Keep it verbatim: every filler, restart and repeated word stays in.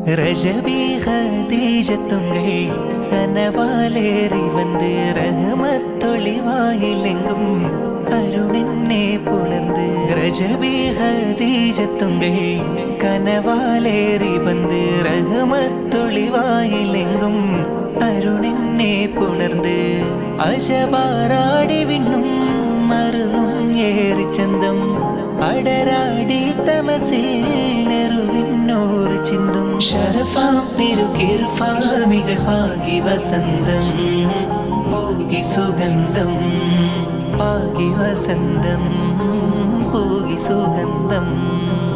ரஜபி ஹதீஜத்துங்கள் கனவாலேறி வந்து ரஹமத்தொளிவாயிலெங்கும் அருணென்னே புணர்ந்து. ரஜபி ஹதீஜத்துங்கள் கனவாலேறி வந்து ரஹமத்தொளிவாயிலெங்கும் அருணென்னே புணர்ந்து. அஜபாராடி விண்ணும் மருதும் ஏறி சந்தம் അടരാടി തമസിൽ നെറുവിന്നോറ് ചിന്തും. ഷറഫാം തിരുകിർഫാമികൾ പാകി വസന്തം പോകി സുഗന്ധം പാകി വസന്തം പോകി സുഗന്ധം.